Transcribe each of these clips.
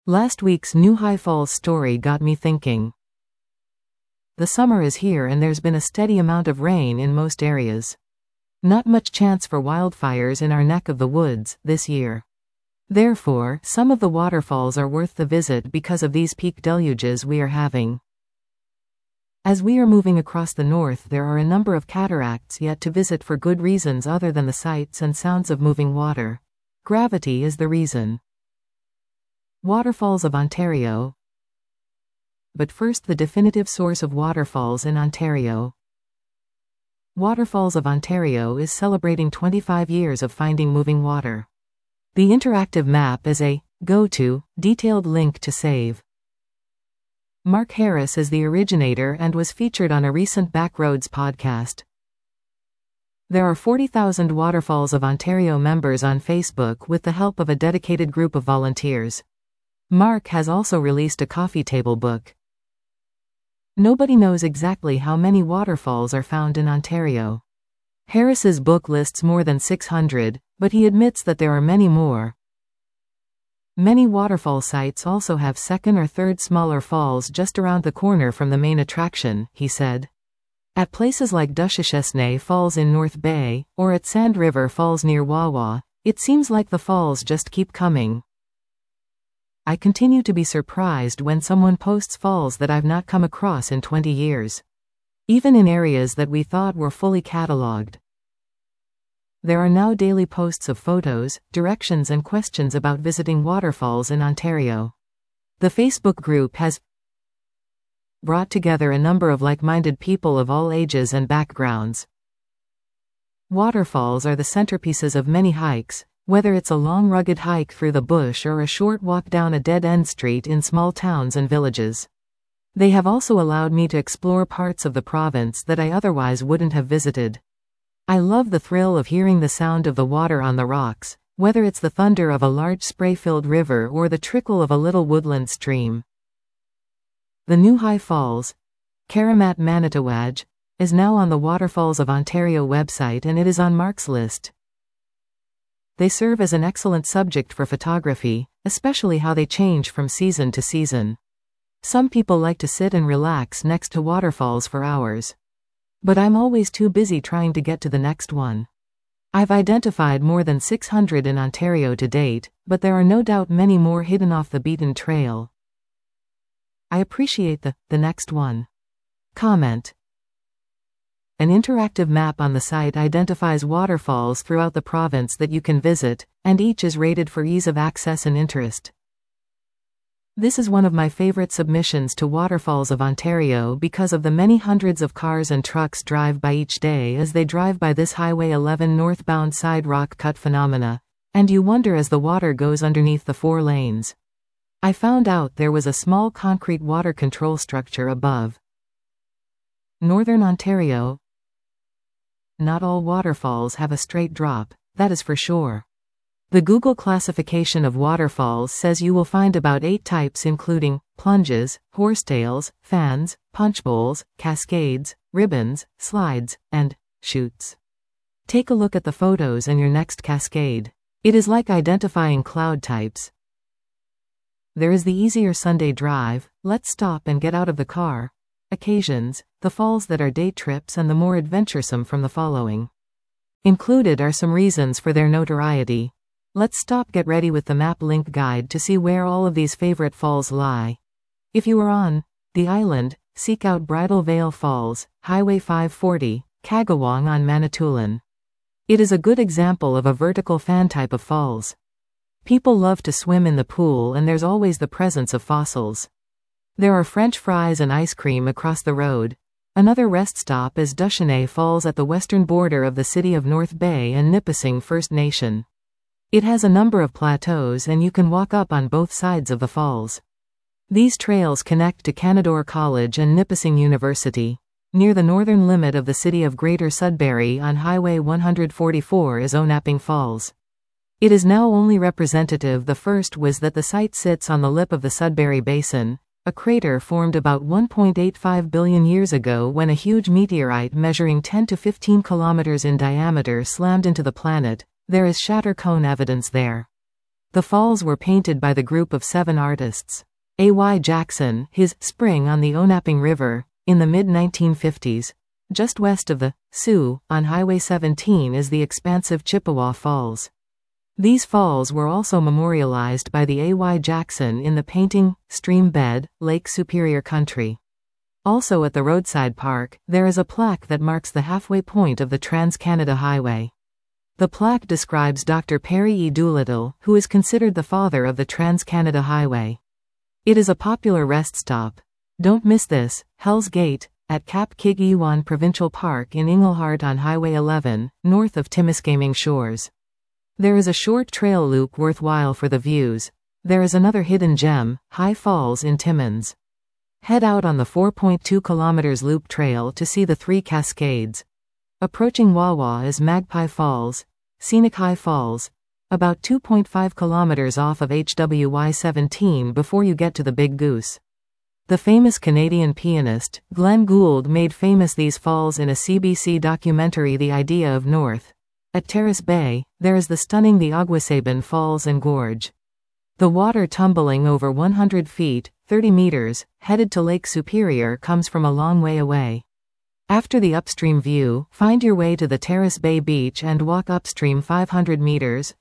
Last week's New High Falls story got me thinking. The summer is here and there's been a steady amount of rain in most areas. Not much chance for wildfires in our neck of the woods this year. Therefore, some of the waterfalls are worth the visit because of these peak deluges we are having. As we are moving across the north, there are a number of cataracts yet to visit for good reasons other than the sights and sounds of moving water. Gravity is the reason. Waterfalls of Ontario. But first, the definitive source of waterfalls in Ontario. Waterfalls of Ontario is celebrating 25 years of finding moving water. The interactive map is a go-to, detailed link to save. Mark Harris is the originator and was featured on a recent Backroads podcast. There are 40,000 Waterfalls of Ontario members on Facebook with the help of a dedicated group of volunteers. Mark has also released a coffee table book. Nobody knows exactly how many waterfalls are found in Ontario. Harris's book lists more than 600, but he admits that there are many more. Many waterfall sites also have second or third smaller falls just around the corner from the main attraction, he said. At places like Duchesnay Falls in North Bay, or at Sand River Falls near Wawa, it seems like the falls just keep coming. I continue to be surprised when someone posts falls that I've not come across in 20 years. Even in areas that we thought were fully catalogued. There are now daily posts of photos, directions and questions about visiting waterfalls in Ontario. The Facebook group has brought together a number of like-minded people of all ages and backgrounds. Waterfalls are the centerpieces of many hikes, whether it's a long rugged hike through the bush or a short walk down a dead-end street in small towns and villages. They have also allowed me to explore parts of the province that I otherwise wouldn't have visited. I love the thrill of hearing the sound of the water on the rocks, whether it's the thunder of a large spray-filled river or the trickle of a little woodland stream. The New High Falls, Karamat Manitowaj, is now on the Waterfalls of Ontario website and it is on Mark's list. They serve as an excellent subject for photography, especially how they change from season to season. Some people like to sit and relax next to waterfalls for hours. But I'm always too busy trying to get to the next one. I've identified more than 600 in Ontario to date, but there are no doubt many more hidden off the beaten trail. I appreciate the next one. Comment. An interactive map on the site identifies waterfalls throughout the province that you can visit, and each is rated for ease of access and interest. This is one of my favorite submissions to Waterfalls of Ontario because of the many hundreds of cars and trucks drive by each day as they drive by this Highway 11 northbound side rock cut phenomena, and you wonder as the water goes underneath the 4 lanes. I found out there was a small concrete water control structure above. Northern Ontario. Not all waterfalls have a straight drop, that is for sure. The Google classification of waterfalls says you will find about 8 types including plunges, horsetails, fans, punchbowls, cascades, ribbons, slides, and chutes. Take a look at the photos and your next cascade. It is like identifying cloud types. There is the easier Sunday drive, let's stop and get out of the car. Occasions, the falls that are day trips and the more adventuresome from the following. Included are some reasons for their notoriety. Let's stop, get ready with the map link guide to see where all of these favorite falls lie. If you are on the island, seek out Bridal Veil Falls, Highway 540, Kagawang on Manitoulin. It is a good example of a vertical fan type of falls. People love to swim in the pool and there's always the presence of fossils. There are French fries and ice cream across the road. Another rest stop is Duchesnay Falls at the western border of the city of North Bay and Nipissing First Nation. It has a number of plateaus and you can walk up on both sides of the falls. These trails connect to Canadore College and Nipissing University. Near the northern limit of the city of Greater Sudbury on Highway 144 is Onaping Falls. It is now only representative. The first was that the site sits on the lip of the Sudbury Basin, a crater formed about 1.85 billion years ago when a huge meteorite measuring 10 to 15 kilometers in diameter slammed into the planet. There is shatter cone evidence there. The falls were painted by the group of 7 artists. A.Y. Jackson, his Spring on the Onaping River, in the mid-1950s. Just west of the Sioux, on Highway 17 is the expansive Chippewa Falls. These falls were also memorialized by the A.Y. Jackson in the painting, Stream Bed, Lake Superior Country. Also at the roadside park, there is a plaque that marks the halfway point of the Trans-Canada Highway. The plaque describes Dr. Perry E. Doolittle, who is considered the father of the Trans-Canada Highway. It is a popular rest stop. Don't miss this, Hell's Gate, at Cap Kig-Ewan Provincial Park in Englehart on Highway 11, north of Timiskaming Shores. There is a short trail loop worthwhile for the views. There is another hidden gem, High Falls in Timmins. Head out on the 4.2 km loop trail to see the 3 cascades. Approaching Wawa is Magpie Falls, Scenic High Falls, about 2.5 km off of HWY 17 before you get to the Big Goose. The famous Canadian pianist, Glenn Gould, made famous these falls in a CBC documentary The Idea of North. At Terrace Bay, there is the stunning the Aguasabon Falls and Gorge. The water tumbling over 100 feet, 30 meters, headed to Lake Superior comes from a long way away. After the upstream view, find your way to the Terrace Bay Beach and walk upstream 500 meters,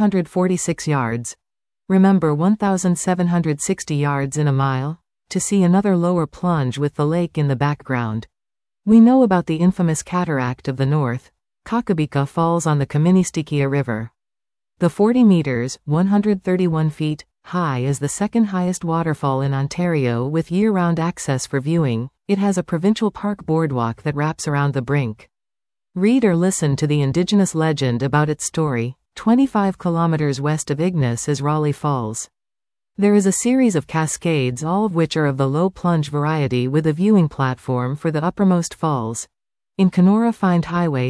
546 yards. Remember 1,760 yards in a mile? To see another lower plunge with the lake in the background. We know about the infamous Cataract of the North, Kakabika Falls on the Kaministiquia River. The 40 meters, 131 feet, high is the second highest waterfall in Ontario with year-round access for viewing. It has a provincial park boardwalk that wraps around the brink. Read or listen to the indigenous legend about its story. 25 kilometers west of Ignis is Raleigh Falls. There is a series of cascades, all of which are of the low plunge variety with a viewing platform for the uppermost falls. In Kenora find Highway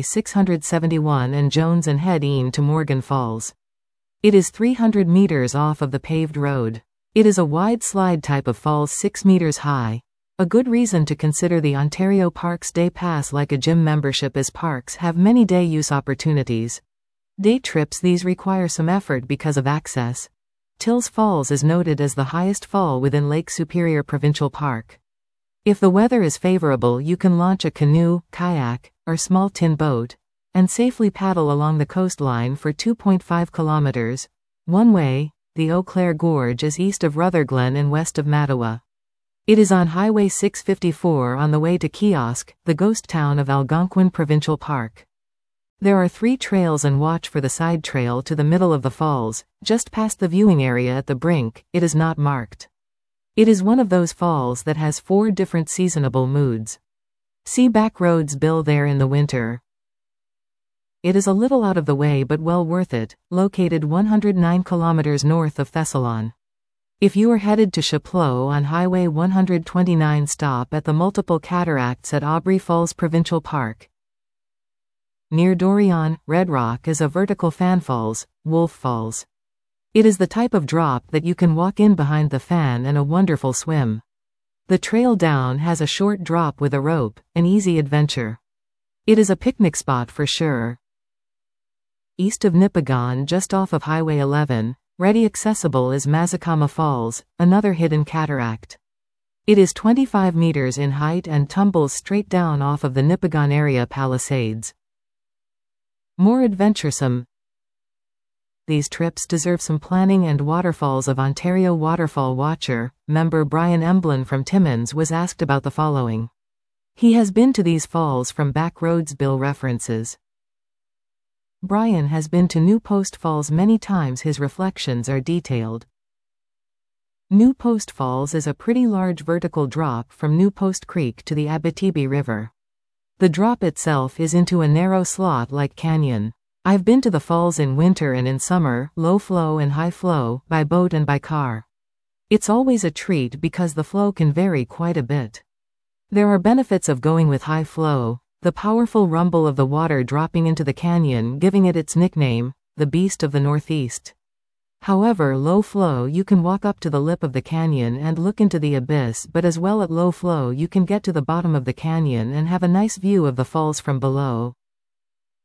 671 and Jones and head east to Morgan Falls. It is 300 meters off of the paved road. It is a wide slide type of falls 6 meters high. A good reason to consider the Ontario Parks Day Pass like a gym membership, as parks have many day use opportunities. Day trips these require some effort because of access. Tills Falls is noted as the highest fall within Lake Superior Provincial Park. If the weather is favorable, you can launch a canoe, kayak, or small tin boat, and safely paddle along the coastline for 2.5 kilometers. One way. The Eau Claire Gorge is east of Rutherglen and west of Mattawa. It is on Highway 654 on the way to Kiosk, the ghost town of Algonquin Provincial Park. There are 3 trails, and watch for the side trail to the middle of the falls, just past the viewing area at the brink. It is not marked. It is one of those falls that has 4 different seasonable moods. See Backroads Bill there in the winter. It is a little out of the way but well worth it, located 109 kilometers north of Thessalon. If you are headed to Chapleau on Highway 129, stop at the multiple cataracts at Aubrey Falls Provincial Park. Near Dorion, Red Rock is a vertical fan falls, Wolf Falls. It is the type of drop that you can walk in behind the fan and a wonderful swim. The trail down has a short drop with a rope, an easy adventure. It is a picnic spot for sure. East of Nipigon, just off of Highway 11, ready accessible is Mazikama Falls, another hidden cataract. It is 25 meters in height and tumbles straight down off of the Nipigon area Palisades. More adventuresome. These trips deserve some planning, and Waterfalls of Ontario waterfall watcher, member Brian Emblin from Timmins was asked about the following. He has been to these falls from Backroads Bill references. Brian has been to New Post Falls many times. His reflections are detailed. New Post Falls is a pretty large vertical drop from New Post Creek to the Abitibi River. The drop itself is into a narrow slot-like canyon. I've been to the falls in winter and in summer, low flow and high flow, by boat and by car. It's always a treat because the flow can vary quite a bit. There are benefits of going with high flow, the powerful rumble of the water dropping into the canyon giving it its nickname, the Beast of the Northeast. However, low flow you can walk up to the lip of the canyon and look into the abyss, but as well at low flow you can get to the bottom of the canyon and have a nice view of the falls from below.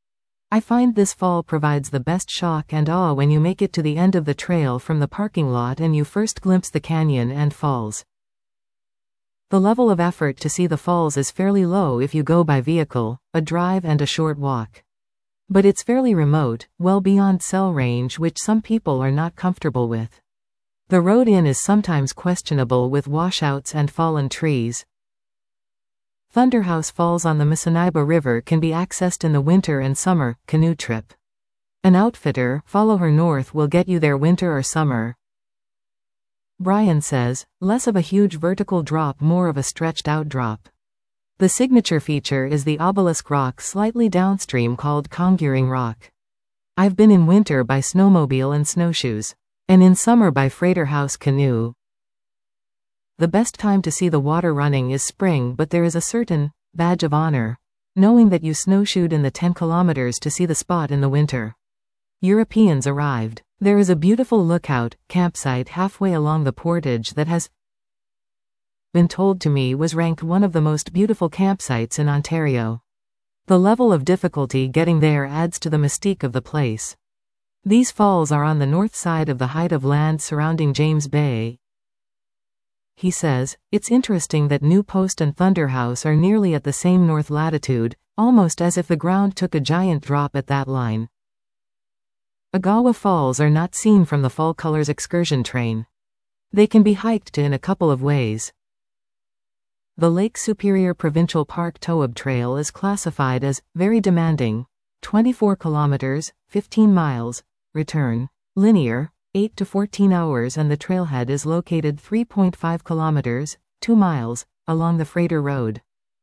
I find this fall provides the best shock and awe when you make it to the end of the trail from the parking lot and you first glimpse the canyon and falls. The level of effort to see the falls is fairly low if you go by vehicle, a drive and a short walk. But it's fairly remote, well beyond cell range, which some people are not comfortable with. The road in is sometimes questionable with washouts and fallen trees. Thunderhouse Falls on the Missinaiba River can be accessed in the winter and summer canoe trip. An outfitter, Follow Her North, will get you there winter or summer. Brian says, less of a huge vertical drop, more of a stretched out drop. The signature feature is the obelisk rock slightly downstream called Conjuring Rock. I've been in winter by snowmobile and snowshoes, and in summer by Freighter House canoe. The best time to see the water running is spring, but there is a certain badge of honor knowing that you snowshoed in the 10 kilometers to see the spot in the winter. Europeans arrived. There is a beautiful lookout campsite halfway along the portage that has been told to me was ranked one of the most beautiful campsites in Ontario. The level of difficulty getting there adds to the mystique of the place. These falls are on the north side of the height of land surrounding James Bay. He says, it's interesting that New Post and Thunderhouse are nearly at the same north latitude, almost as if the ground took a giant drop at that line. Agawa Falls are not seen from the Fall Colors excursion train. They can be hiked to in a couple of ways. The Lake Superior Provincial Park Toab Trail is classified as very demanding, 24 kilometers, 15 miles, return, linear, 8 to 14 hours, and the trailhead is located 3.5 kilometers, 2 miles, along the Freighter Road.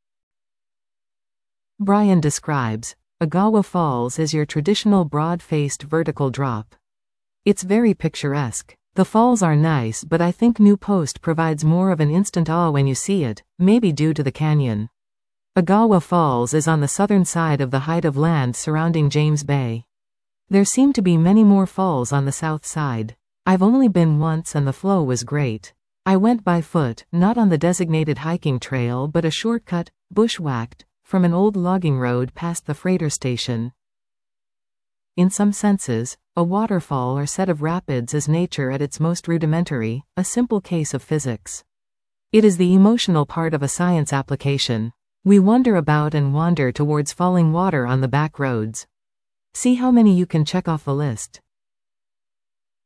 Brian describes Agawa Falls as your traditional broad-faced vertical drop. It's very picturesque. The falls are nice, but I think New Post provides more of an instant awe when you see it, maybe due to the canyon. Agawa Falls is on the southern side of the height of land surrounding James Bay. There seem to be many more falls on the south side. I've only been once and the flow was great. I went by foot, not on the designated hiking trail but a shortcut, bushwhacked, from an old logging road past the freighter station. In some senses, a waterfall or set of rapids is nature at its most rudimentary, a simple case of physics. It is the emotional part of a science application. We wander about and wander towards falling water on the back roads. See how many you can check off the list.